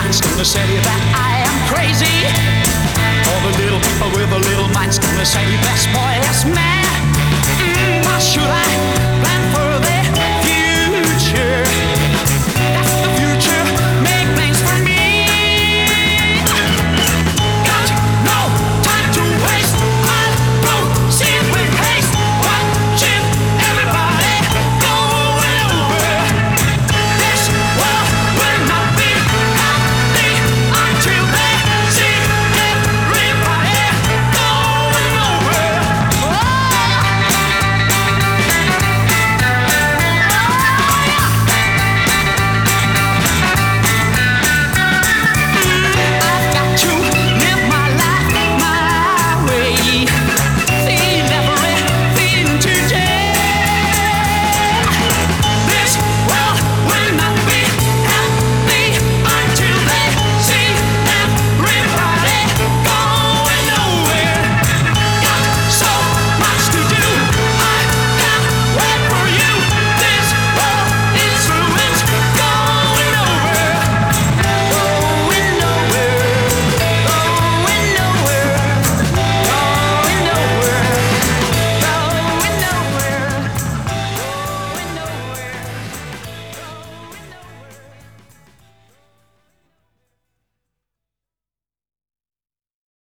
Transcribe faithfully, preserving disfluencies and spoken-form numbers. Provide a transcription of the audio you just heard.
mind's gonna say that I am crazy. All the little people with a little mind's gonna say, best boy, that's man. Mm, why should I?